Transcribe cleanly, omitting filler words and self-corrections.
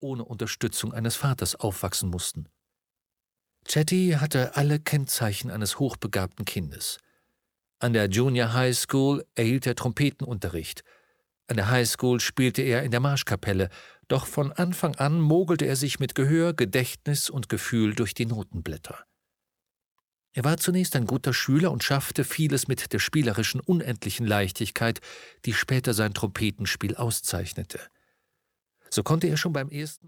ohne Unterstützung eines Vaters aufwachsen mussten. Chetty hatte alle Kennzeichen eines hochbegabten Kindes. An der Junior High School erhielt er Trompetenunterricht. An der High School spielte er in der Marschkapelle, doch von Anfang an mogelte er sich mit Gehör, Gedächtnis und Gefühl durch die Notenblätter. Er war zunächst ein guter Schüler und schaffte vieles mit der spielerischen, unendlichen Leichtigkeit, die später sein Trompetenspiel auszeichnete. So konnte er schon beim ersten